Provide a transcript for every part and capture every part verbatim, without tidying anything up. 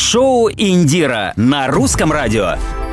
Шоу «Индира» на Русском радио.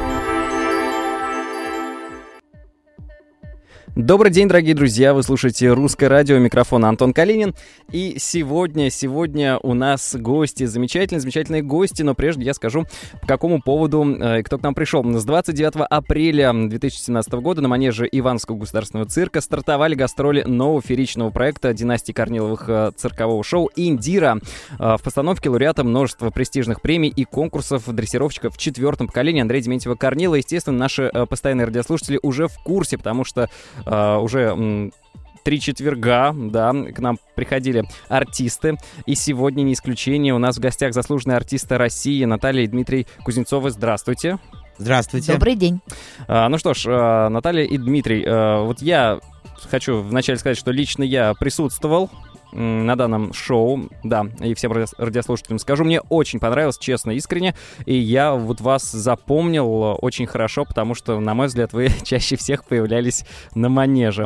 Добрый день, дорогие друзья, вы слушаете «Русское радио», микрофон Антон Калинин. И сегодня, сегодня у нас гости, замечательные, замечательные гости, но прежде я скажу, по какому поводу э, кто к нам пришел. С двадцать девятого апреля две тысячи семнадцатого года на манеже Ивановского государственного цирка стартовали гастроли нового фееричного проекта династии Корниловых э, циркового шоу «Индира». Э, в постановке лауреата множество престижных премий и конкурсов дрессировщиков в четвертом поколении Андрея Дементьева-Корнилова. Естественно, наши э, постоянные радиослушатели уже в курсе, потому что Uh, уже м, три четверга, да, к нам приходили артисты, и сегодня не исключение. У нас в гостях заслуженные артисты России Наталья и Дмитрий Кузнецовы. Здравствуйте. Здравствуйте. Добрый день. Uh, ну что ж, uh, Наталья и Дмитрий, uh, вот я хочу вначале сказать, что лично я присутствовал на данном шоу, да, и всем радиослушателям скажу, мне очень понравилось, честно, искренне, и я вот вас запомнил очень хорошо, потому что, на мой взгляд, вы чаще всех появлялись на манеже.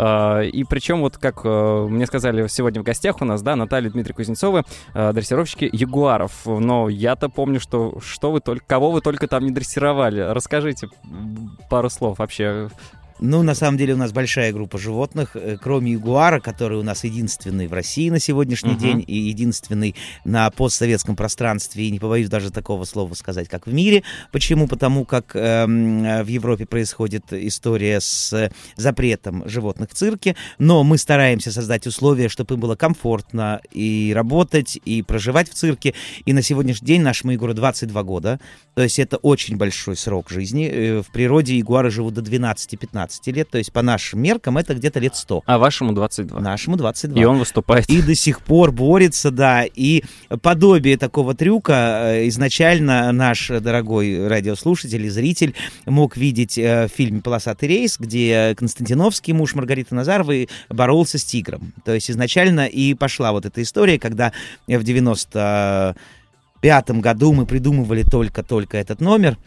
И причем, вот как мне сказали сегодня в гостях у нас, да, Наталья и Дмитрий Кузнецовы, дрессировщики ягуаров, но я-то помню, что, что вы только, кого вы только там не дрессировали. Расскажите пару слов вообще. Ну, на самом деле у нас большая группа животных, кроме ягуара, который у нас единственный в России на сегодняшний uh-huh. день и единственный на постсоветском пространстве, и не побоюсь даже такого слова сказать, как в мире. Почему? Потому как э, в Европе происходит история с запретом животных в цирке, но мы стараемся создать условия, чтобы им было комфортно и работать, и проживать в цирке. И на сегодняшний день нашему ягуару двадцать два года, то есть это очень большой срок жизни. В природе ягуары живут до двенадцати-пятнадцати лет, то есть по нашим меркам это где-то лет сто. А вашему двадцать два? Нашему двадцать два. И он выступает. И до сих пор борется, да. И подобие такого трюка изначально наш дорогой радиослушатель и зритель мог видеть в фильме «Полосатый рейс», где Константиновский, муж Маргариты Назаровой, боролся с тигром. То есть изначально и пошла вот эта история, когда в девяносто пятом году мы придумывали только-только этот номер,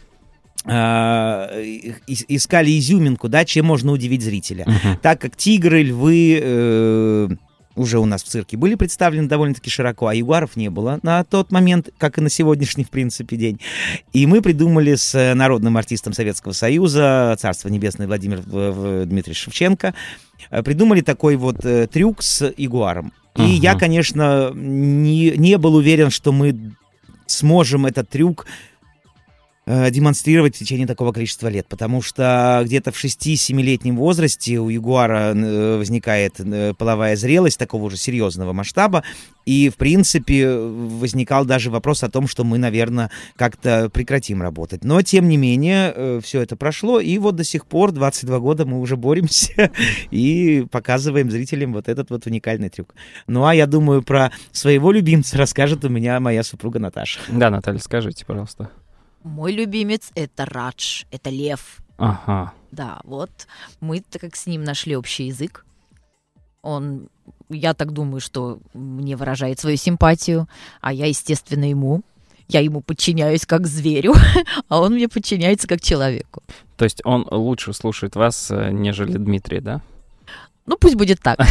искали изюминку, да, чем можно удивить зрителя. Uh-huh. Так как тигры, львы э, уже у нас в цирке были представлены довольно-таки широко, а ягуаров не было на тот момент, как и на сегодняшний, в принципе, день. И мы придумали с народным артистом Советского Союза, Царство Небесное, Владимир Дмитриевич Шевченко, придумали такой вот э, трюк с ягуаром. Uh-huh. И я, конечно, не, не был уверен, что мы сможем этот трюк демонстрировать в течение такого количества лет, потому что где-то в шести-семилетнем возрасте у ягуара возникает половая зрелость такого уже серьезного масштаба, и, в принципе, возникал даже вопрос о том, что мы, наверное, как-то прекратим работать. Но, тем не менее, все это прошло, и вот до сих пор, двадцать два года, мы уже боремся и показываем зрителям вот этот вот уникальный трюк. Ну, а я думаю, про своего любимца расскажет у меня моя супруга Наташа. Да, Наталья, скажите, пожалуйста. Мой любимец — это Радж, это лев. Ага. Да, вот мы так как с ним нашли общий язык. Он, я так думаю, что мне выражает свою симпатию, а я, естественно, ему. Я ему подчиняюсь как зверю, а он мне подчиняется как человеку. То есть он лучше слушает вас, нежели Дмитрий, да? Ну, пусть будет так.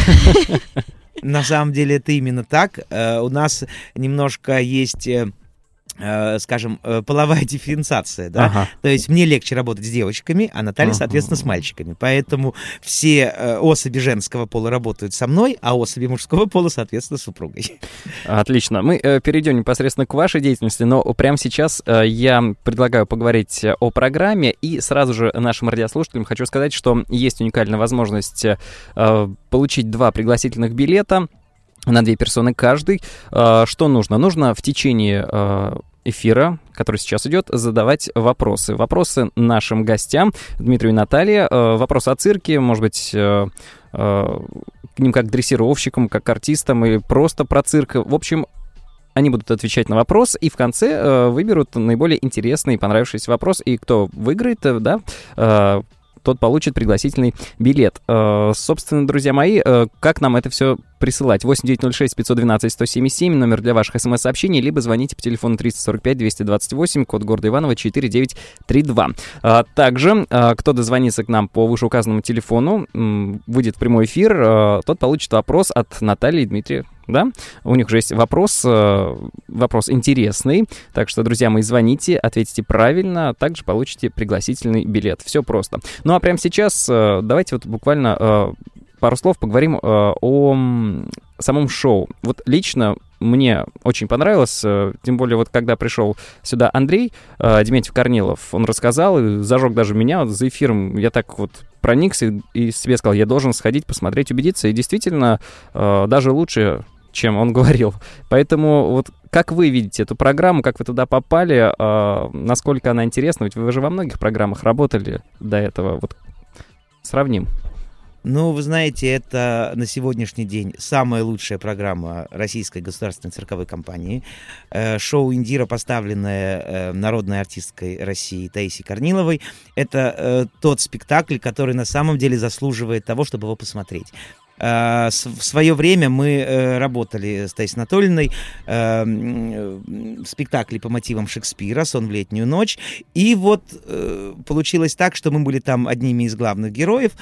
На самом деле это именно так. У нас немножко есть... скажем, половая дифференциация, да, ага. То есть мне легче работать с девочками, а Наталья, соответственно, uh-huh. с мальчиками, поэтому все особи женского пола работают со мной, а особи мужского пола, соответственно, с супругой. Отлично, мы э, перейдем непосредственно к вашей деятельности, но прямо сейчас э, я предлагаю поговорить о программе, и сразу же нашим радиослушателям хочу сказать, что есть уникальная возможность э, получить два пригласительных билета на две персоны каждый. Э, что нужно? Нужно в течение э, эфира, который сейчас идет, задавать вопросы. Вопросы нашим гостям, Дмитрию и Наталье. Э, вопросы о цирке, может быть, э, э, к ним как дрессировщикам, как артистам, или просто про цирк. В общем, они будут отвечать на вопрос, и в конце э, выберут наиболее интересный и понравившийся вопрос. И кто выиграет, э, да, э, тот получит пригласительный билет. Э, собственно, друзья мои, э, как нам это все присылать? восемь девятьсот шесть пятьсот двенадцать сто семьдесят семь, номер для ваших смс-сообщений, либо звоните по телефону триста сорок пять двести двадцать восемь, код города Иваново четыре девять три два. А, также, а, кто дозвонится к нам по вышеуказанному телефону, м, выйдет в прямой эфир, а, тот получит вопрос от Натальи и Дмитрия. да? У них же есть вопрос, вопрос интересный. Так что, друзья мои, звоните, ответите правильно, также получите пригласительный билет. Все просто. Ну, а прямо сейчас давайте вот буквально пару слов поговорим о самом шоу. Вот лично мне очень понравилось, тем более вот когда пришел сюда Андрей Дементьев-Корнилов, он рассказал и зажег даже меня вот за эфиром. Я так вот проникся и, и себе сказал, я должен сходить, посмотреть, убедиться. И действительно, даже лучше, чем он говорил. Поэтому вот как вы видите эту программу, как вы туда попали, насколько она интересна? Ведь вы же во многих программах работали до этого. Вот сравним. Ну, вы знаете, это на сегодняшний день самая лучшая программа Российской государственной цирковой компании. Шоу «Индира», поставленное народной артисткой России Таисией Корниловой, это тот спектакль, который на самом деле заслуживает того, чтобы его посмотреть. В свое время мы работали с Таисией Анатольевной в спектакле по мотивам Шекспира «Сон в летнюю ночь». И вот получилось так, что мы были там одними из главных героев.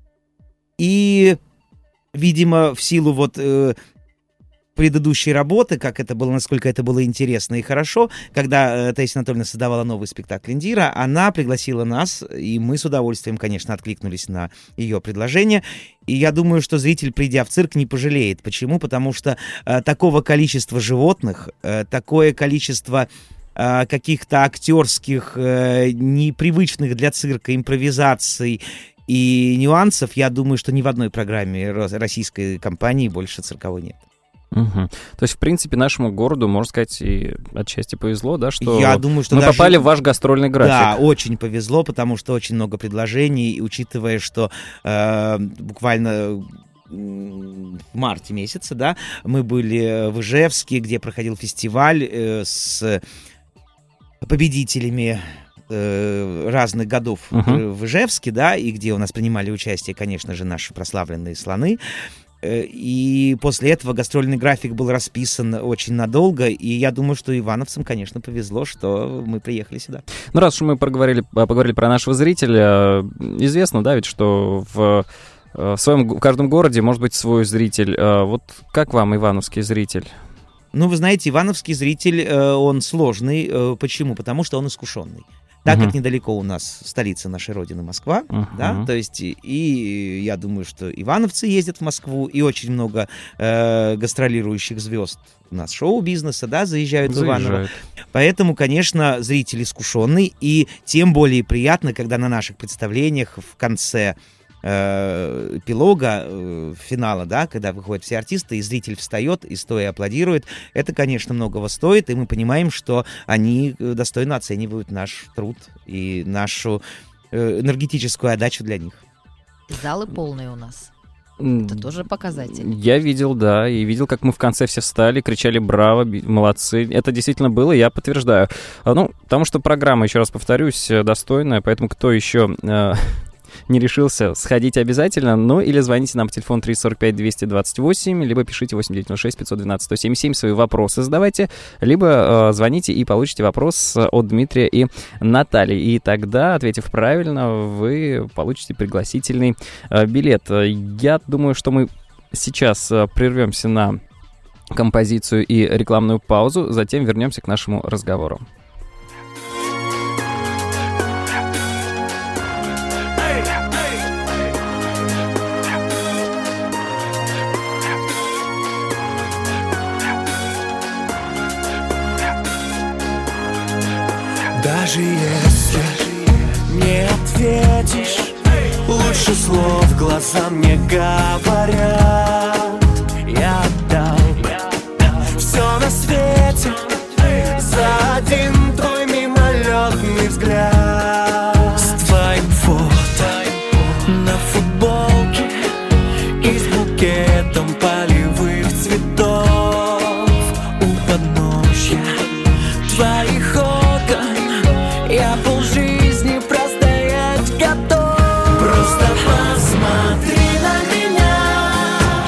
И, видимо, в силу вот э, предыдущей работы, как это было, насколько это было интересно и хорошо, когда э, Таисия Анатольевна создавала новый спектакль «Индира», она пригласила нас, и мы с удовольствием, конечно, откликнулись на ее предложение. И я думаю, что зритель, придя в цирк, не пожалеет. Почему? Потому что э, такого количества животных, э, такое количество э, каких-то актерских, э, непривычных для цирка импровизаций и нюансов, я думаю, что ни в одной программе российской компании больше цирковой нет. Угу. То есть, в принципе, нашему городу, можно сказать, и отчасти повезло, да, что, я думаю, что мы даже... попали в ваш гастрольный график. Да, очень повезло, потому что очень много предложений, и учитывая, что э, буквально в марте месяце, да, мы были в Ижевске, где проходил фестиваль э, с победителями разных годов uh-huh. в Ижевске, да, и где у нас принимали участие, конечно же, наши прославленные слоны. И после этого гастрольный график был расписан очень надолго, и я думаю, что ивановцам, конечно, повезло, что мы приехали сюда. Ну, раз уж мы поговорили, поговорили про нашего зрителя, известно, да, ведь, что в, в своем, в каждом городе может быть свой зритель. Вот как вам ивановский зритель? Ну, вы знаете, ивановский зритель, он сложный. Почему? Потому что он искушенный. Так uh-huh. как недалеко у нас столица нашей родины Москва, uh-huh. да, то есть и, и я думаю, что ивановцы ездят в Москву, и очень много э, гастролирующих звезд у нас шоу-бизнеса, да, заезжают, заезжают в Иваново. Поэтому, конечно, зритель искушенный, и тем более приятно, когда на наших представлениях в конце э, эпилога, э, финала, да, когда выходят все артисты, и зритель встает и стоя аплодирует, это, конечно, многого стоит, и мы понимаем, что они достойно оценивают наш труд и нашу э, энергетическую отдачу для них. Залы полные у нас. Это тоже показатель. Я видел, да, и видел, как мы в конце все встали, кричали «Браво!», молодцы. Это действительно было, я подтверждаю. Ну, потому что программа, еще раз повторюсь, достойная, поэтому кто еще... Э, не решился, сходите обязательно, ну или звоните нам по телефону триста сорок пять двести двадцать восемь, либо пишите восемь девятьсот шесть пятьсот двенадцать сто семьдесят семь, свои вопросы задавайте, либо э, звоните и получите вопрос от Дмитрия и Натальи. И тогда, ответив правильно, вы получите пригласительный э, билет. Я думаю, что мы сейчас э, прервемся на композицию и рекламную паузу, затем вернемся к нашему разговору. Даже если не ответишь, лучше слов глазам не говорят. Я отдал все на свете за один твой мимолетный взгляд. С твоим фото на футболке и с букетом полевых цветов у подножья твоих окон. Я полжизни простоять готов. Просто посмотри на меня,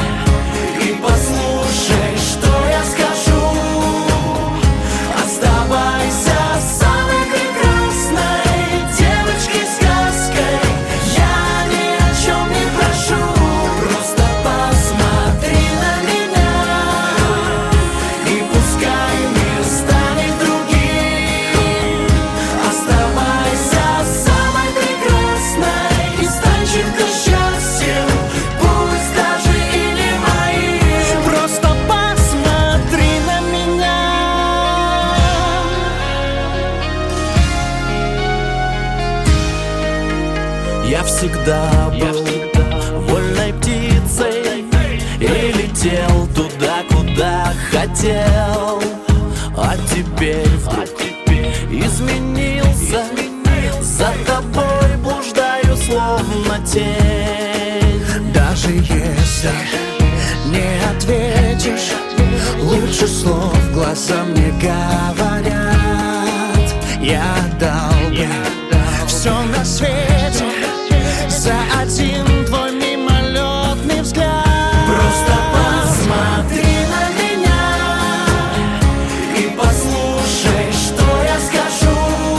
всегда был вольной птицей и летел туда, куда хотел. А теперь вдруг изменился, за тобой блуждаю, словно тень. Даже если не ответишь, лучше слов глазам не говорят. Я дал бы все на свете за один твой мимолетный взгляд. Просто посмотри на меня и послушай, что я скажу.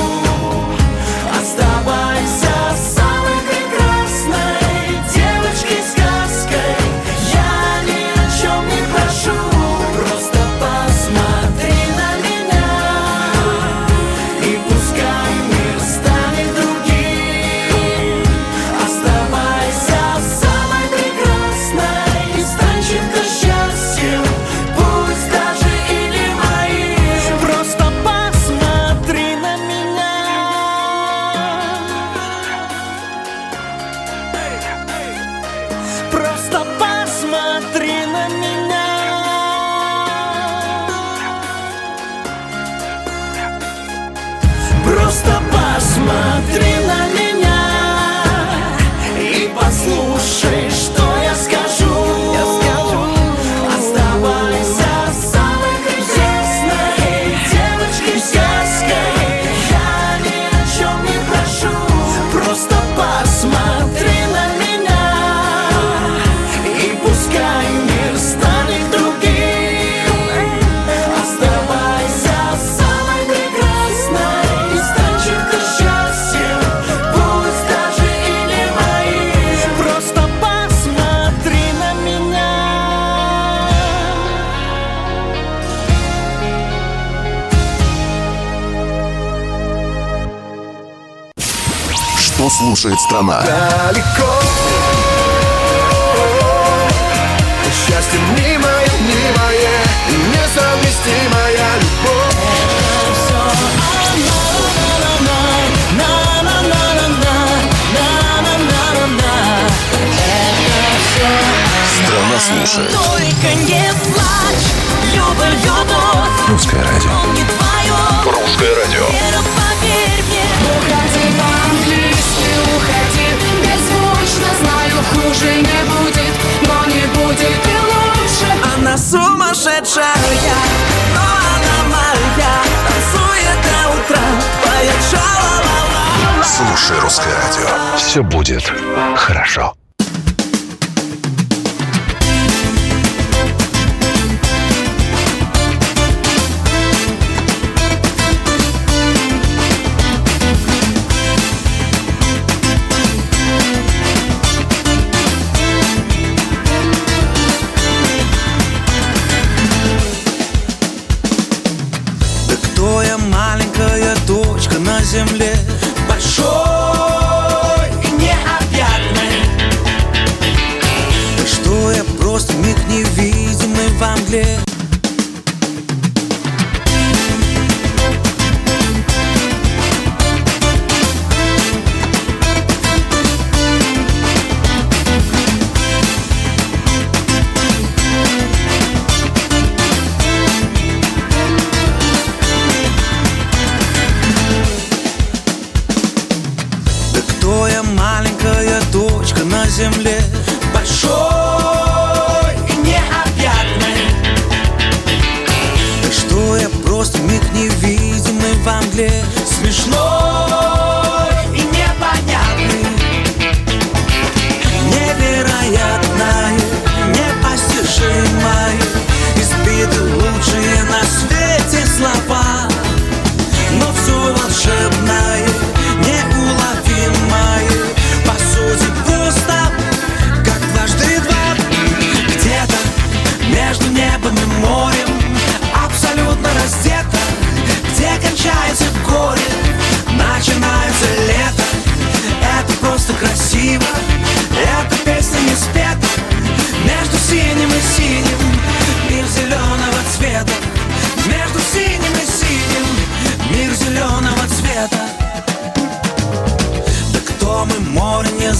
Оставайся самой прекрасной девочкой-сказкой. Я ни о чем не прошу. Просто посмотри на меня, и пускай мир станет другим. Оставайся самой прекрасной и стань чем-то счастьем, пусть даже и не моим. Просто посмотри на меня. Просто посмотри на меня. Просто посмотри на меня и послушай, что я скажу. Оставайся самой прекрасной девочкой-сказкой. Я ни о чем не прошу. Просто посмотри на меня, и пускай мир станет другим. Оставайся самой прекрасной и стань чем-то счастьем, пусть даже и не моим. Просто посмотри на меня. Что слушает страна? Далеко счастье мнимое, мнимое, несовместимая любовь. Страна слушает. Только не плачь, Люба, любовь, Русское радио. он не твое. Русское радио. Вера, поверь мне. Уходи по-английски, уходи беззвучно, знаю, хуже не будет, но не будет и лучше. Она сумасшедшая, но она моя, танцует до утра, поет ша-ла-ла-ла. Слушай Русское радио. Все будет хорошо. Да кто я, маленькая точка на земле, большой и необъятный? Да что я, просто миг невидимый во мгле. Да кто я, маленькая точка на земле, большой и необъятный? Да что я, просто миг невидимый во мгле, смешной и непонятный, невероятное, непостижимое, избиты лучшие на свете слова, но все волшебное, неуловимое, по сути просто, как дважды два. Где-то между небом и морем, абсолютно раздето, где кончается горе, начинается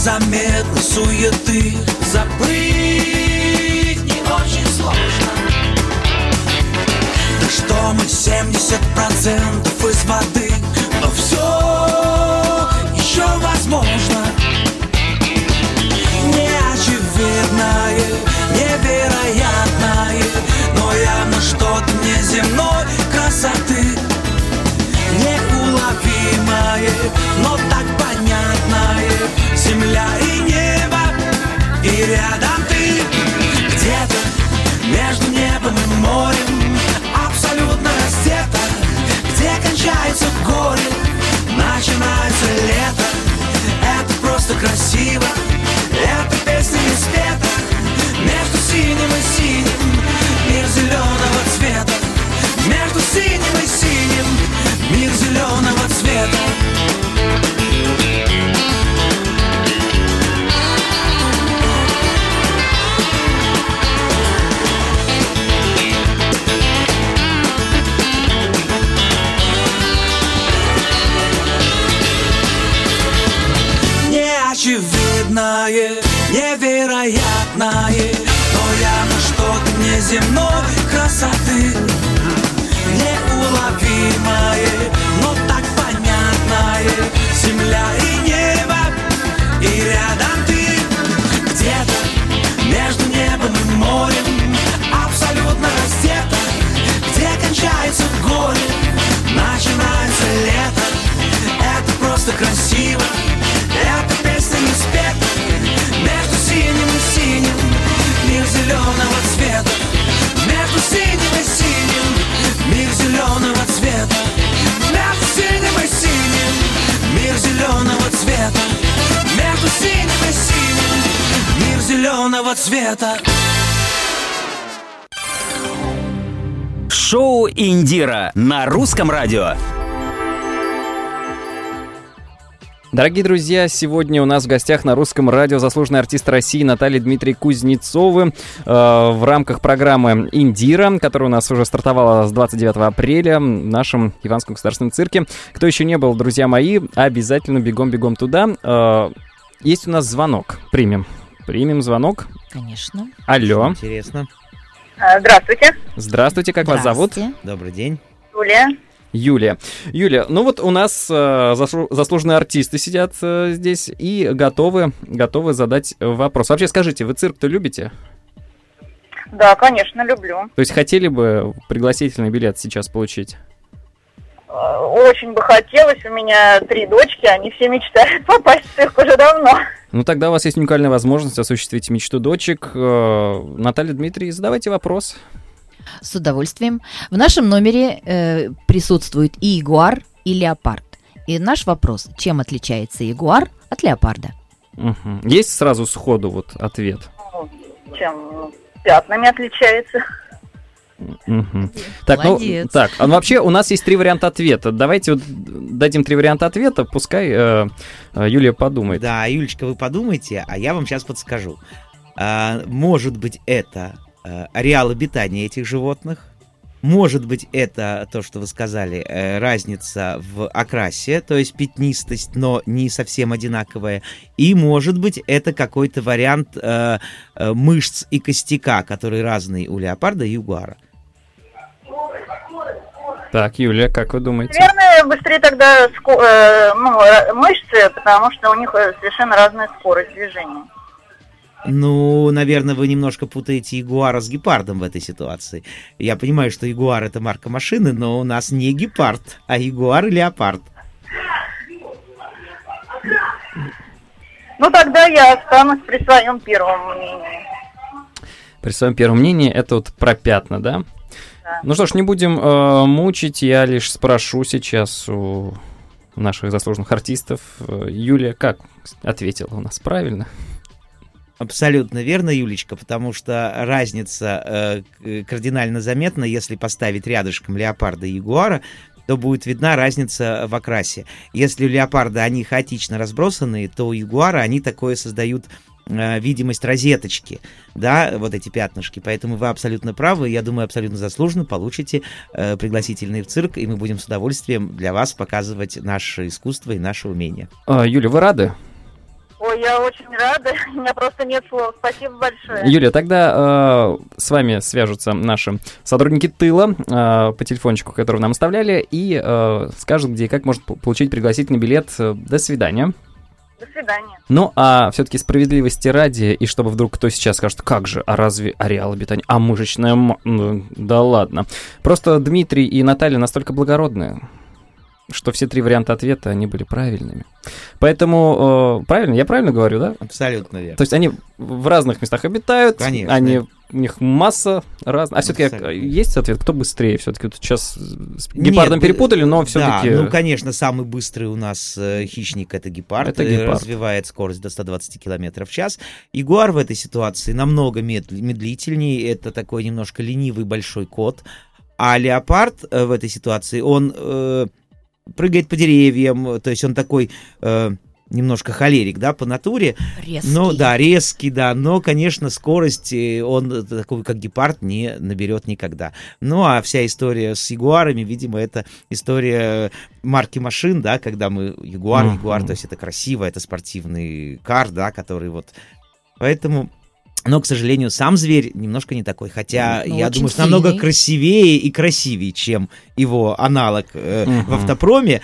незаметной суеты забыть не очень сложно. Да что мы семьдесят процентов из воды, но все еще возможно. Неочевидное, невероятное, но явно что-то неземной красоты. Неуловимое, но так понятное. Земля и небо, и рядом ты. Где-то между небом и морем, абсолютно раздета. Где кончается горе, начинается лето. Это просто красиво, это песня не спета. Между синим и синим мир зеленого цвета. Между синим и синим мир зеленого цвета. Неочевидное, невероятное, но явно что-то неземной красоты. Неуловимое, но так понятное. Земля и небо, и рядом ты. Где-то между небом и морем, абсолютно раздета. Где кончается горе, начинается лето. Это просто красиво, это песня не спета. Между синим и синим мир зеленого цвета. Между синим и синим мир зеленого цвета. Между синим и синим мир зеленого цвета. Между синим и синим мир зеленого цвета. Шоу «Индира» на русском радио. Дорогие друзья, сегодня у нас в гостях на русском радио заслуженный артист России Наталья Дмитрий Кузнецовы э, в рамках программы «Индира», которая у нас уже стартовала с двадцать девятого апреля в нашем Иванском государственном цирке. Кто еще не был, друзья мои, обязательно бегом-бегом туда. Э, есть у нас звонок. Примем. Примем звонок. Конечно. Алло. Интересно. Здравствуйте. Здравствуйте, как вас зовут? Добрый день. Юлия. Юлия. Юлия, ну вот у нас э, заслу- заслуженные артисты сидят э, здесь и готовы, готовы задать вопрос. Вообще скажите, вы цирк-то любите? Да, конечно, люблю. То есть хотели бы пригласительный билет сейчас получить? Очень бы хотелось. У меня три дочки, они все мечтают попасть в цирк уже давно. Ну тогда у вас есть уникальная возможность осуществить мечту дочек. Э, Наталья Дмитрий, задавайте вопрос. С удовольствием. В нашем номере э, присутствует и ягуар, и леопард. И наш вопрос: чем отличается ягуар от леопарда? Угу. Есть сразу сходу вот ответ? Чем ну, пятнами отличается. Угу. Так, ну, так, а вообще у нас есть три варианта ответа. Давайте вот дадим три варианта ответа, пускай э, Юлия подумает. Да, Юлечка, вы подумайте, а я вам сейчас подскажу. А, может быть, это а, ареал обитания этих животных. Может быть, это то, что вы сказали, э, разница в окрасе, то есть пятнистость, но не совсем одинаковая. И, может быть, это какой-то вариант э, э, мышц и костяка, которые разные у леопарда и ягуара. Так, Юлия, как вы думаете? Наверное, быстрее тогда ско- э, ну, мышцы, потому что у них совершенно разная скорость движения. Ну, наверное, вы немножко путаете ягуара с гепардом в этой ситуации. Я понимаю, что ягуар — это марка машины, но у нас не гепард, а ягуар и леопард. Ну, тогда я останусь при своем первом мнении. При своем первом мнении это вот про пятна, да? Да. Ну что ж, не будем э, мучить, я лишь спрошу сейчас у наших заслуженных артистов. Юлия, как ответила у нас, правильно? Абсолютно верно, Юлечка, потому что разница э, кардинально заметна. Если поставить рядышком леопарда и ягуара, то будет видна разница в окрасе. Если у леопарда они хаотично разбросаны, то у ягуара они такое создают э, видимость розеточки, да, вот эти пятнышки. Поэтому вы абсолютно правы, я думаю, абсолютно заслуженно получите э, пригласительный в цирк, и мы будем с удовольствием для вас показывать наше искусство и наше умение. А, Юля, вы рады? Ой, я очень рада. У меня просто нет слов. Спасибо большое. Юлия, тогда э, с вами свяжутся наши сотрудники тыла э, по телефончику, который нам оставляли, и э, скажут, где и как можно получить пригласительный билет. До свидания. До свидания. Ну, а все-таки справедливости ради, и чтобы вдруг кто сейчас скажет, как же, а разве ареал обитания, а мышечная... М... Ну, да ладно. Просто Дмитрий и Наталья настолько благородные, что все три варианта ответа, они были правильными. Поэтому, э, правильно, я правильно говорю, да? Абсолютно верно. То есть они в разных местах обитают, Конечно. они, у них масса разных. А все-таки Абсолютно. есть ответ, кто быстрее? Все-таки вот сейчас с гепардом Нет, перепутали, но все-таки... Да, ну, конечно, самый быстрый у нас э, хищник — это гепард. Это э, гепард. Развивает скорость до ста двадцати километров в час. Ягуар в этой ситуации намного медли- медлительнее. Это такой немножко ленивый большой кот. А леопард э, в этой ситуации, он э, прыгает по деревьям, то есть он такой... Э, немножко холерик, да, по натуре. Резкий. Ну, да, резкий, да, но, конечно, скорость он такой, как гепард, не наберет никогда. Ну, а вся история с ягуарами, видимо, это история марки машин, да, когда мы ягуар, Mm-hmm. ягуар, то есть это красиво, это спортивный кар, да, который вот... Поэтому... Но, к сожалению, сам зверь немножко не такой. Хотя, Ну, я очень думаю, что намного сильный. красивее и красивее, чем его аналог э, Мгм. в автопроме,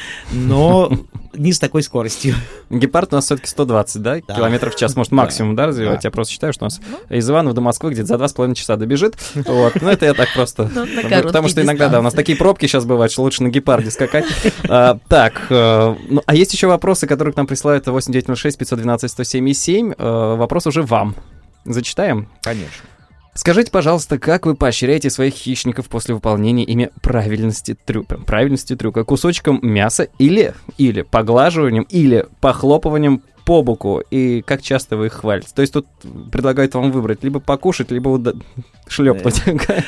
но не с такой скоростью. Гепард у нас все-таки сто двадцать, да, Да. километров в час, может, максимум, да, развивать? Да. Я просто считаю, что у нас из Иванова до Москвы где-то за два с половиной часа добежит. Вот, ну это я так просто. Ну, на Потому короткие что иногда, да, у нас дистанции. такие пробки сейчас бывают, что лучше на гепарде скакать. А, Так, э, ну, а есть еще вопросы, которые к нам присылают восемь девятьсот шесть пятьсот двенадцать сто семь семь. Э, Вопрос уже вам. Зачитаем? Конечно. Скажите, пожалуйста, как вы поощряете своих хищников после выполнения ими правильности трюка? Правильности трюка кусочком мяса или, или поглаживанием, или похлопыванием по боку? И как часто вы их хвалите? То есть тут предлагают вам выбрать либо покушать, либо уда- шлепнуть.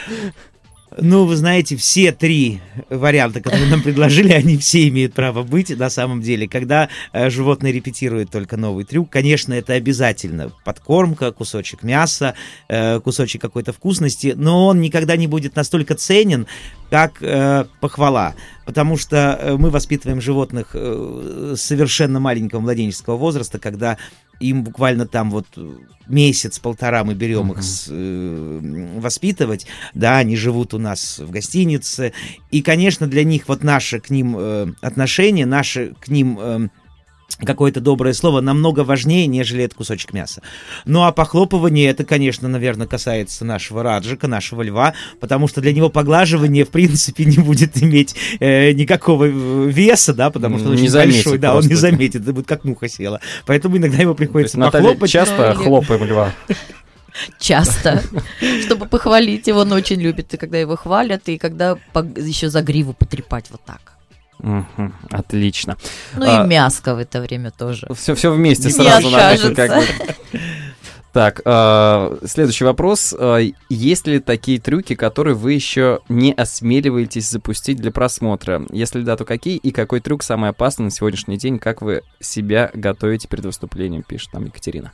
Ну, вы знаете, все три варианта, которые нам предложили, они все имеют право быть на самом деле. Когда э, животное репетирует только новый трюк, конечно, это обязательно подкормка, кусочек мяса, э, кусочек какой-то вкусности, но он никогда не будет настолько ценен, как э, похвала. Потому что э, мы воспитываем животных э, с совершенно маленького младенческого возраста, когда им буквально там вот месяц-полтора мы берем Мгм. их с, э, воспитывать, да, они живут у нас в гостинице, и, конечно, для них вот наше к ним э, отношение, наше к ним э, какое-то доброе слово намного важнее, нежели этот кусочек мяса. Ну, а похлопывание, это, конечно, наверное, касается нашего Раджика, нашего льва, потому что для него поглаживание, в принципе, не будет иметь э, никакого э, веса, да, потому что он Не очень заметит большой, да, он просто. не заметит, это будет как муха села. Поэтому иногда его То есть, приходится Наталья, похлопать. часто Ну, или- хлопаем льва? Часто. Чтобы похвалить его, он очень любит. И когда его хвалят, и когда еще за гриву потрепать вот так. Мгм, отлично. Ну А, и мяско в это время тоже. Все, все вместе Мне сразу наметил, как кажется. бы. Так, э, следующий вопрос. Э, Есть ли такие трюки, которые вы еще не осмеливаетесь запустить для просмотра? Если да, то какие? И какой трюк самый опасный на сегодняшний день? Как вы себя готовите перед выступлением, пишет нам Екатерина.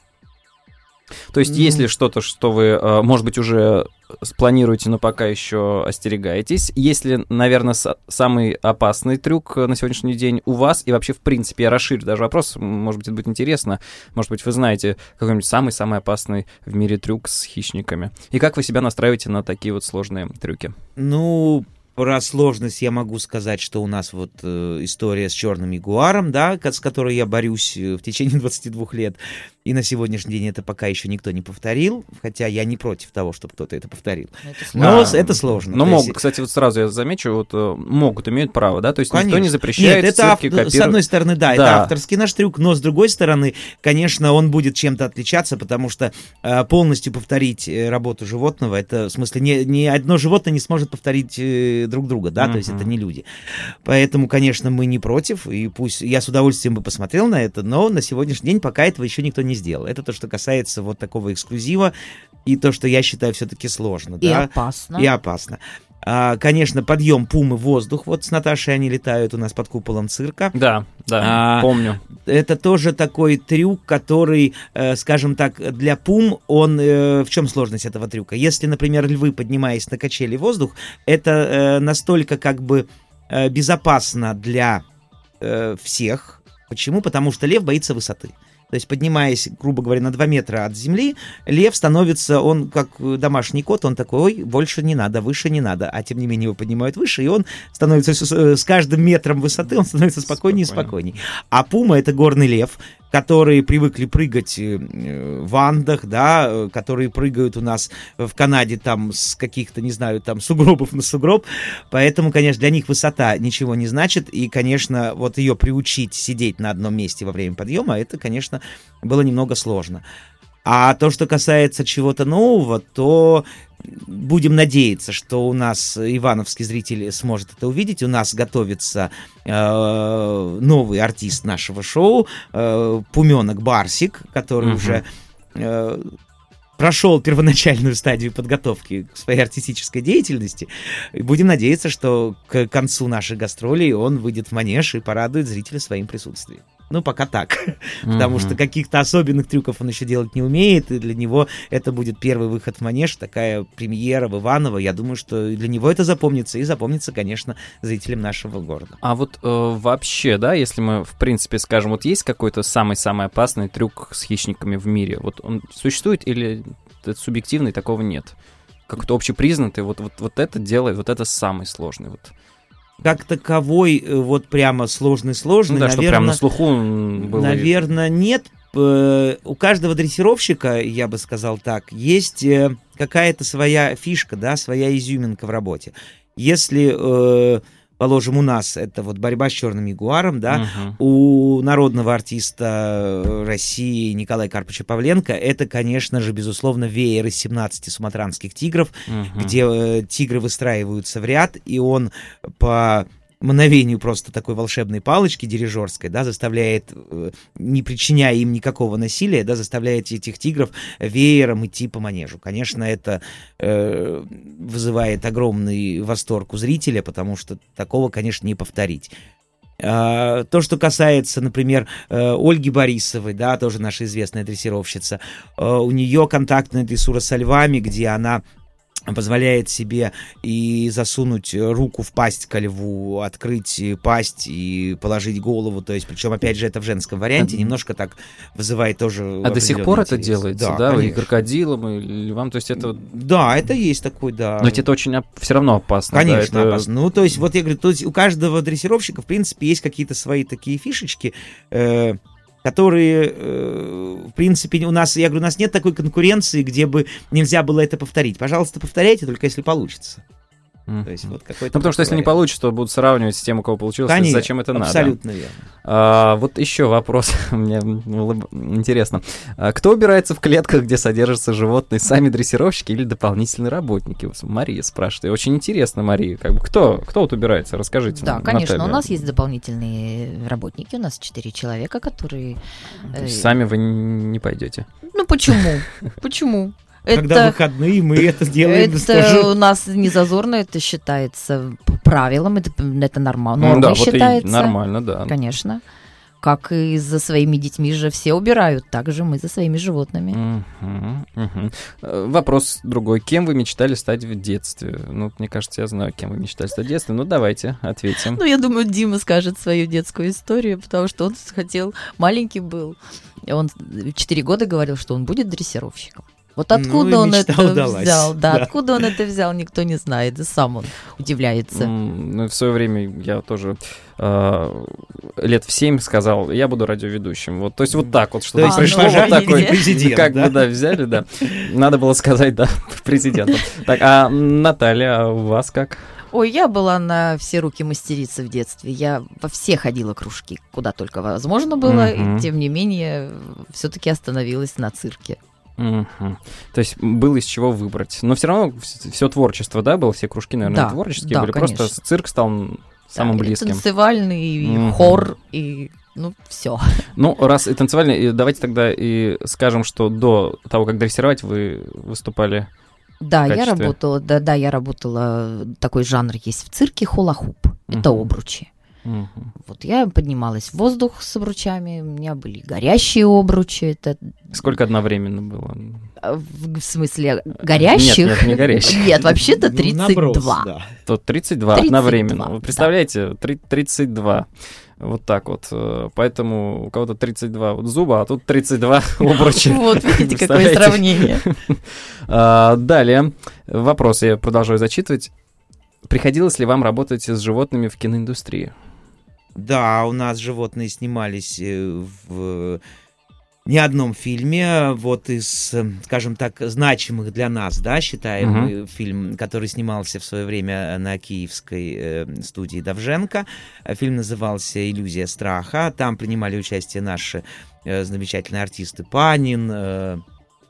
То есть, Ну. есть ли что-то, что вы, э, может быть, уже спланируете, но пока еще остерегаетесь? Есть ли, наверное, с- самый опасный трюк э, на сегодняшний день у вас? И вообще, в принципе, я расширю даже вопрос, м, может быть, это будет интересно. Может быть, вы знаете какой-нибудь самый-самый опасный в мире трюк с хищниками? И как вы себя настраиваете на такие вот сложные трюки? Ну, про сложность я могу сказать, что у нас вот э, история с черным ягуаром, да, ко- с которой я борюсь э, в течение двадцати двух лет. И на сегодняшний день это пока еще никто не повторил, хотя я не против того, чтобы кто-то это повторил. Но А, с- это сложно. Ну, То могут, есть- кстати, вот сразу я замечу, вот э, могут, имеют право, да? То есть никто Конечно. не запрещает Нет, в это цирке ав- с копировать. одной стороны, да, Да. это авторский наш трюк, но с другой стороны, конечно, он будет чем-то отличаться, потому что э, полностью повторить э, работу животного, это, в смысле, ни, ни одно животное не сможет повторить э, друг друга, да, то есть Мгм. это не люди. Поэтому, конечно, мы не против, и пусть я с удовольствием бы посмотрел на это, но на сегодняшний день пока этого еще никто не сделал. Это то, что касается вот такого эксклюзива, и то, что я считаю все-таки сложно. И да? опасно. И опасно. А, конечно, подъем пумы в воздух. Вот с Наташей они летают у нас под куполом цирка. Да, да, А, помню. Это тоже такой трюк, который, э, скажем так, для пум, он... э, в чем сложность этого трюка? Если, например, львы, поднимаясь на качели в воздух, это э, настолько как бы э, безопасно для э, всех. Почему? Потому что лев боится высоты. То есть, поднимаясь, грубо говоря, на два метра от земли, лев становится, он как домашний кот, он такой, ой, больше не надо, выше не надо. А тем не менее его поднимают выше, и он становится с, с каждым метром высоты, он становится спокойнее и спокойнее. А пума — это горный лев, которые привыкли прыгать в Андах, да, которые прыгают у нас в Канаде там с каких-то, не знаю, там сугробов на сугроб. Поэтому, конечно, для них высота ничего не значит. И, конечно, вот ее приучить сидеть на одном месте во время подъема, это, конечно, было немного сложно. А то, что касается чего-то нового, то будем надеяться, что у нас ивановский зритель сможет это увидеть. У нас готовится э, новый артист нашего шоу, э, Пуменок Барсик, который uh-huh. уже э, прошел первоначальную стадию подготовки к своей артистической деятельности. И будем надеяться, что к концу наших гастролей он выйдет в манеж и порадует зрителя своим присутствием. Ну, пока так. Mm-hmm. Потому что каких-то особенных трюков он еще делать не умеет, и для него это будет первый выход в манеж, такая премьера в Иваново. Я думаю, что для него это запомнится, и запомнится, конечно, зрителям нашего города. А вот э, вообще, да, если мы, в принципе, скажем, вот есть какой-то самый-самый опасный трюк с хищниками в мире? Вот он существует или это субъективный, такого нет? Как-то общепризнатый, вот, вот, вот это делает, вот это самый сложный, вот. Как таковой, вот прямо сложный-сложный, ну, да, наверное, что прямо на слуху был. Наверное, нет. У каждого дрессировщика, я бы сказал так, есть какая-то своя фишка, да, своя изюминка в работе. Если, положим, у нас это вот борьба с черным ягуаром, да, uh-huh. у народного артиста России Николая Карповича Павленко это, конечно же, безусловно, веер из семнадцати суматранских тигров, uh-huh. где э, тигры выстраиваются в ряд, и он по мгновению просто такой волшебной палочки дирижерской, да, заставляет, э, не причиняя им никакого насилия, да, заставляет этих тигров веером идти по манежу. Конечно, это э, вызывает огромный восторг у зрителя, потому что такого, конечно, не повторить. А, то, что касается, например, Ольги Борисовой, да, тоже наша известная дрессировщица, у нее контактная дрессура со львами, где она позволяет себе и засунуть руку в пасть ко льву, открыть пасть и положить голову, то есть, причем, опять же, это в женском варианте, а, немножко так вызывает тоже... А до сих пор интерес. Это делается, да, да и крокодилам, и львам, то есть это... Да, это есть такой, да. Но ведь это очень все равно опасно. Конечно, да, это... опасно. Ну, то есть, вот я говорю, то есть у каждого дрессировщика, в принципе, есть какие-то свои такие фишечки, э- которые, э, в принципе, у нас, я говорю, у нас нет такой конкуренции, где бы нельзя было это повторить. Пожалуйста, повторяйте, только если получится. Mm-hmm. То есть, вот какой-то ну, потому что если не получится, то будут сравнивать с тем, у кого получилось, Конечно, зачем это надо. Абсолютно верно. А, вот еще вопрос, мне интересно. А, кто убирается в клетках, где содержатся животные, сами дрессировщики или дополнительные работники? Вот Мария спрашивает. Очень интересно, Мария. Как бы, кто, кто вот убирается? Расскажите. Да, конечно, Наталья. У нас есть дополнительные работники, у нас четыре человека, которые... Э... Сами вы не пойдете? Ну, почему? Почему? Когда это, выходные, мы это делаем. Это скажу. У нас не зазорно, это считается правилом, это, это нормально. Нормой да, считается. Вот нормально, да. Конечно. Как и за своими детьми же все убирают, так же мы за своими животными. Uh-huh, uh-huh. Вопрос другой. Кем вы мечтали стать в детстве? Ну, мне кажется, я знаю, кем вы мечтали стать в детстве. Ну, давайте, ответим. Ну, я думаю, Дима скажет свою детскую историю, потому что он хотел, маленький был. Он в четыре года говорил, что он будет дрессировщиком. Вот откуда ну, он это удалась. взял, да, да, откуда он это взял, никто не знает, и сам он удивляется. Mm, ну, в свое время я тоже э, лет в семь сказал, я буду радиоведущим. Вот, то есть вот так вот, что-то а, пришло, ну, вот такой, президент, как да? бы, да, взяли, да. Надо было сказать, да, президенту. Так, а Наталья, а у вас как? Ой, я была на все руки мастерица в детстве. Я во все ходила кружки, куда только возможно было, mm-hmm. и тем не менее все-таки остановилась на цирке. Uh-huh. То есть было из чего выбрать. Но все равно все творчество, да, было? Все кружки, наверное, да, творческие да, были. Конечно. Просто цирк стал самым да, близким. И танцевальный, и uh-huh. хор, и ну, все. Ну, раз и танцевальный, давайте тогда и скажем, что до того, как дрессировать, вы выступали. Да, я работала, да, да, я работала, такой жанр есть в цирке, хула-хуп. Uh-huh. Это обручи. Мгм. Вот я поднималась в воздух с обручами, у меня были горящие обручи. Это Сколько одновременно было? а, в, в смысле горящих? Нет, нет, не горящих. Нет, вообще-то Ну, тридцать наброс, два. да. Тут тридцать два тридцать два, одновременно. Вы да. представляете, три- тридцать два. Вот так вот. Э, Поэтому у кого-то тридцать два вот зуба, а тут тридцать два обруча. Вот видите, какое Представляете? сравнение. А, Далее. Вопрос я продолжаю зачитывать. Приходилось ли вам работать с животными в киноиндустрии? Да, у нас животные снимались э, в не одном фильме. Вот из, э, скажем так, значимых для нас, да, считаем Мгм. мы фильм, который снимался в свое время на киевской э, студии Довженко. Э, Фильм назывался «Иллюзия страха». Там принимали участие наши э, замечательные артисты Панин, э,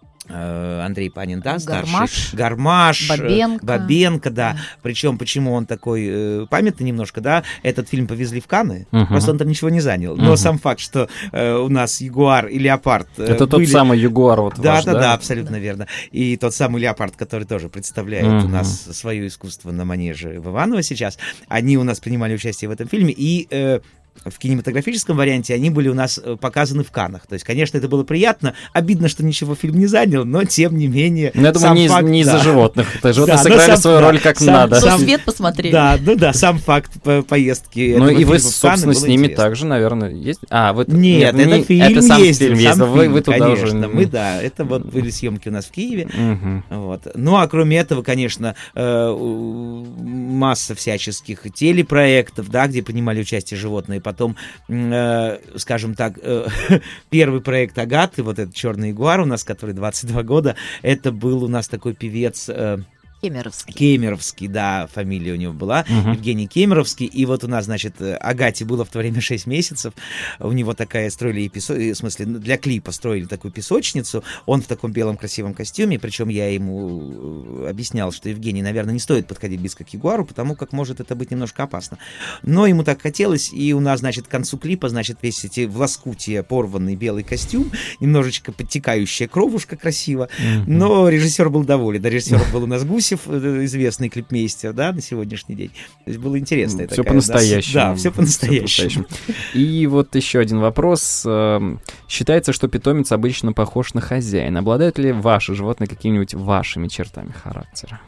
э, Андрей Панин, да, старший? Гармаш. Гармаш. э, Бабенко. Бабенко, да. Причем, почему он такой э, памятный немножко, да, этот фильм повезли в Канны, Мгм. просто он там ничего не занял. Но Мгм. сам факт, что э, у нас Ягуар и Леопард э, Это тот были- самый Ягуар вот Да, ваш, да, да, абсолютно верно. И тот самый Леопард, который тоже представляет у Мгм. нас свое искусство на манеже в Иваново сейчас, они у нас принимали участие в этом фильме, и э, в кинематографическом варианте они были у нас э, показаны в Каннах. То есть, конечно, это было приятно. Обидно, что ничего фильм не занял, но тем не менее. Ну, я думаю, сам не, из- факт, не из-за да. животных. Это животные Да, но сыграли сам- свою да, роль как сам- надо. Но сам- свет посмотрели. Да, ну да, сам факт по- поездки. Ну этого и вы, фильма в Канны собственно, было с ними интересно. также, наверное, есть? А, вот Нет, это не- фильм это сам ездил, фильм сам ездил. Вы, фильм, вы туда конечно. уже... Мы, да, это вот были съемки у нас в Киеве. Мгм. Вот. Ну, а кроме этого, конечно, э, у- масса всяческих телепроектов, да, где принимали участие животные. Потом, э, скажем так, э, первый проект Агаты, вот этот «Черный ягуар» у нас, который двадцать два года, это был у нас такой певец... э, Кемеровский. Кемеровский, да, фамилия у него была, Мгм. Евгений Кемеровский, и вот у нас, значит, э, Агате было в то время шесть месяцев, у него такая, строили, ей песо- э, в смысле, для клипа строили такую песочницу, он в таком белом красивом костюме, причем я ему э, объяснял, что Евгений, наверное, не стоит подходить близко к ягуару, потому как может это быть немножко опасно. Но ему так хотелось, и у нас, значит, к концу клипа, значит, весь эти в лоскутие порванный белый костюм, немножечко подтекающая кровушка красиво, Мгм. но режиссер был доволен. Да, режиссер был у нас Гусев, э, известный клипмейстер, да, на сегодняшний день. То есть было интересно. Все по-настоящему. Да, все по-настоящему. И вот еще один вопрос. Эм, Считается, что питомец обычно похож на хозяина. Обладают ли ваши животные какими-нибудь вашими чертами характера?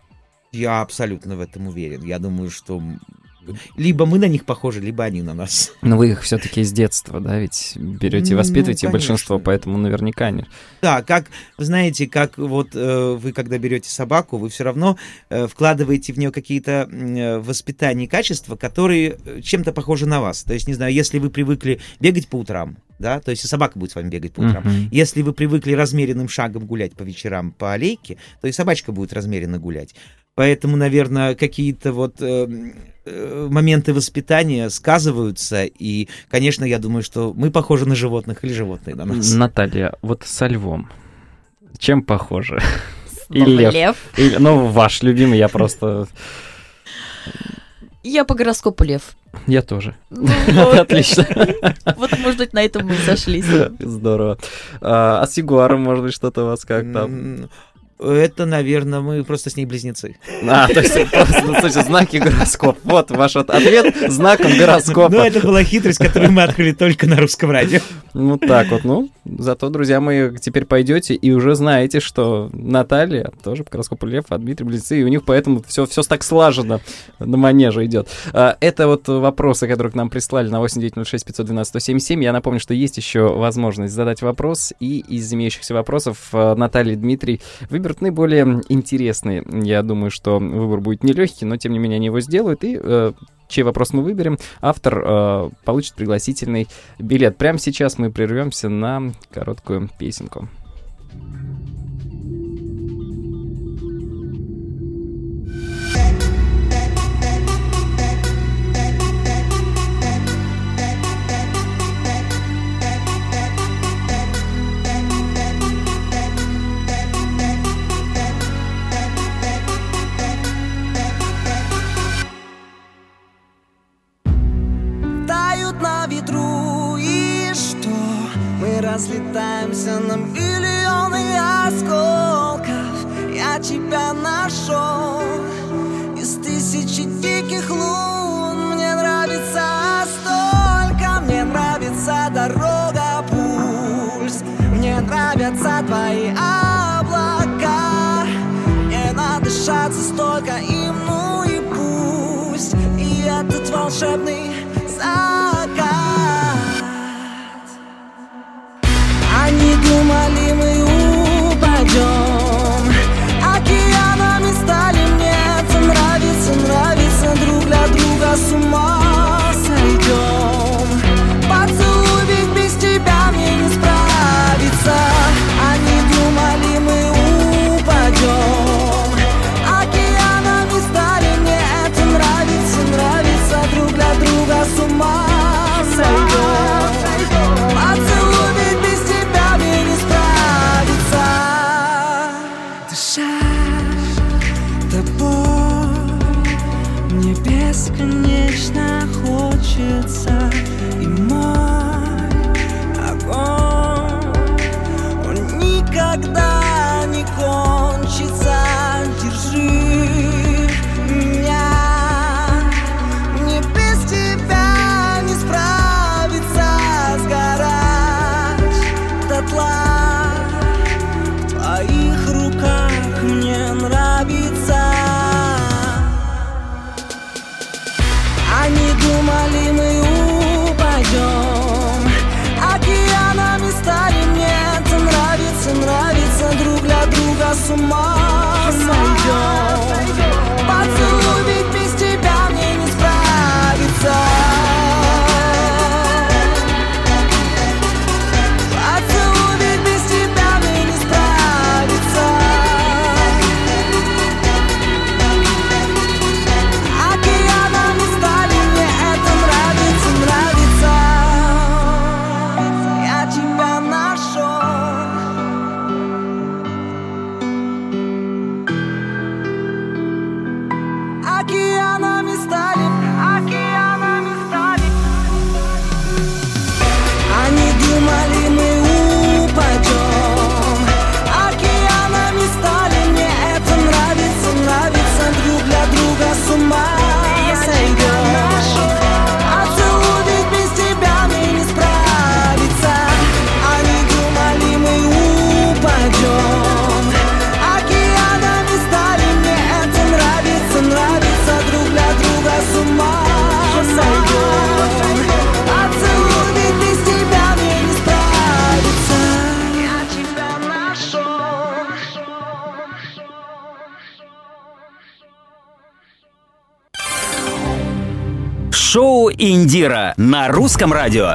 Я абсолютно в этом уверен. Я думаю, что либо мы на них похожи, либо они на нас. Но вы их все-таки с детства, да, ведь берете и Ну, воспитываете конечно. большинство, поэтому наверняка не. Да, как, вы знаете, как вот э, вы, когда берете собаку, вы все равно э, вкладываете в нее какие-то э, воспитания и качества, которые э, чем-то похожи на вас. То есть, не знаю, если вы привыкли бегать по утрам, да, то есть и собака будет с вами бегать по утрам. Мгм. Если вы привыкли размеренным шагом гулять по вечерам по аллейке, то и собачка будет размеренно гулять. Поэтому, наверное, какие-то вот э, э, моменты воспитания сказываются. И, конечно, я думаю, что мы похожи на животных или животные на нас. Наталья, вот со львом. Чем похоже? И Снова лев. лев. Или- ну, ваш любимый, я просто... Я по гороскопу лев. Я тоже. Ну вот. Отлично. Вот, может быть, на этом мы и сошлись. Здорово. А, а с ягуаром, может быть, что-то у вас как там? М, Это, наверное, мы просто с ней близнецы. А, то есть просто, ну, слушайте, знаки гороскоп. Вот ваш вот ответ знаком Ну, гороскопа. это была хитрость, которую мы открыли только на русском радио. Ну, так вот, ну, зато, друзья мои, теперь пойдете и уже знаете, что Наталья тоже по гороскопу лев, а Дмитрий близнецы, и у них поэтому все, все так слаженно на манеже идет. А, Это вот вопросы, которые к нам прислали на восемь девятьсот шесть пятьсот двенадцать сто семьдесят семь. Я напомню, что есть еще возможность задать вопрос, и из имеющихся вопросов э, Наталья и Дмитрий выберут наиболее интересные. Я думаю, что выбор будет нелегкий, но тем не менее они его сделают, и э, чей вопрос мы выберем, автор э, получит пригласительный билет. Прямо сейчас мы прервемся на короткую песенку. Тают на ветру, и что? Мы разлетаемся на миллионы осколков. Я тебя нашел из тысячи диких лун. Мне нравится твои облака. Не надышаться столько им, ну и пусть. И этот волшебный закат. Они думали, мы упадем, океанами стали мне. Это нравится, нравится, друг для друга с ума сойдем. Поцелуй, ведь без тебя мне не справиться. Они думали, мы упадем, океанами стали мне. Это нравится, нравится, друг для друга с ума сойдем. Поцелуй, ведь без тебя мне не справиться. Дышать тобой мне бесконечно хочется. И мой огонь, он никогда не кончится. Держи меня, мне без тебя не справиться. Сгорать дотла в твоих руках мне нравится. Они думали, мы упадем, океанами стали мне. Это нравится, нравится, друг для друга с ума сойдем. Поцелуй, ведь без тебя мне не справиться. Поцелуй, ведь без тебя мне не справиться. Океанами стали мне. Это нравится, нравится. Я тебя нашел. Океанами стали, океанами стали. Они думали, мы упадем, океанами стали мне. Это нравится, нравится, друг для друга с ума сойдем. Поцелуй, ведь без тебя мне не справиться. Они думали, мы упадем, океанами стали мне. Это нравится, нравится, друг для друга с ума сойдем. Поцелуй, ведь без тебя мне не справиться. Я тебя нашел. Шоу «Индира» на русском радио.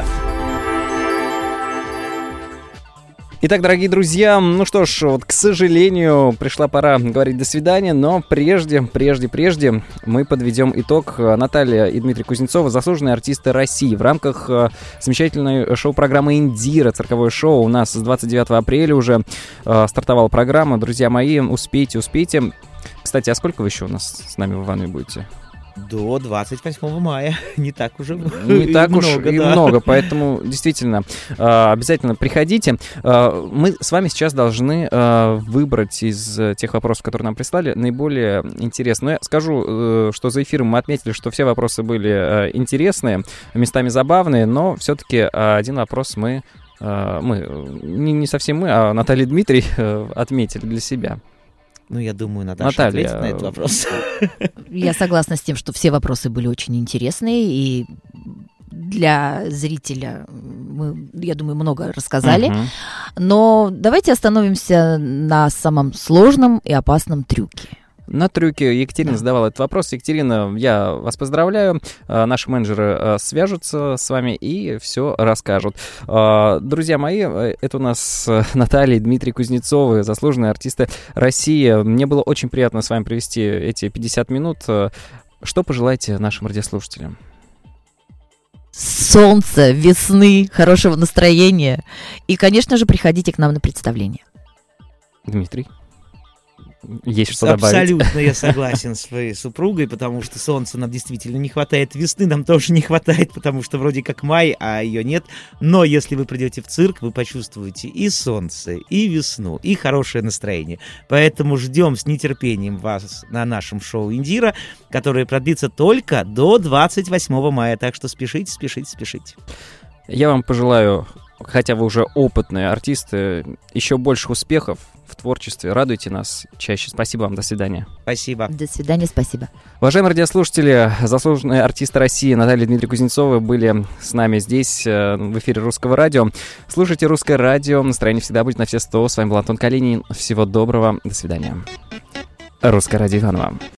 Итак, дорогие друзья, ну что ж, вот, к сожалению, пришла пора говорить до свидания, но прежде, прежде, прежде мы подведем итог. Наталья и Дмитрий Кузнецовы, заслуженные артисты России. В рамках э, замечательной шоу-программы «Индира», цирковое шоу, у нас с двадцать девятого апреля уже э, стартовала программа. Друзья мои, успейте, успейте. Кстати, а сколько вы еще у нас с нами в Иванове будете? До двадцать восьмого мая. Не так уже Не и так много, уж и да. много, поэтому действительно э, обязательно приходите. Э, мы с вами сейчас должны э, выбрать из тех вопросов, которые нам прислали, наиболее интересные. Но я скажу, э, что за эфиром мы отметили, что все вопросы были э, интересные, местами забавные, но все-таки э, один вопрос мы, э, мы не, не совсем мы, а Наталья и Дмитрий э, отметили для себя. Ну, я думаю, Наташа Наталья, ответит на этот вопрос. Я согласна с тем, что все вопросы были очень интересные, и для зрителя мы, я думаю, много рассказали. Мгм. Но давайте остановимся на самом сложном и опасном трюке. На трюке Екатерина Да. задавала этот вопрос. Екатерина, я вас поздравляю. А, Наши менеджеры а, свяжутся с вами и все расскажут. А, Друзья мои, э, это у нас э, Наталья и Дмитрий Кузнецовы, заслуженные артисты России. Мне было очень приятно с вами провести эти пятьдесят минут. Э, Что пожелаете нашим радиослушателям? Солнца, весны, хорошего настроения. И, конечно же, приходите к нам на представление. Дмитрий? Есть что добавить? Абсолютно я согласен с своей супругой, потому что солнца нам действительно не хватает, весны нам тоже не хватает, потому что вроде как май, а ее нет. Но если вы придете в цирк, вы почувствуете и солнце, и весну, и хорошее настроение. Поэтому ждем с нетерпением вас на нашем шоу «Индира», которое продлится только до двадцать восьмого мая. Так что спешите, спешите, спешите. Я вам пожелаю хотя вы уже опытные артисты, еще больше успехов в творчестве. Радуйте нас чаще. Спасибо вам. До свидания. Спасибо. До свидания, спасибо. Уважаемые радиослушатели, заслуженные артисты России Наталья и Дмитрий Кузнецовы были с нами здесь, в эфире Русского радио. Слушайте Русское радио. Настроение всегда будет на все сто. С вами был Антон Калинин. Всего доброго. До свидания. Русское радио Иваново.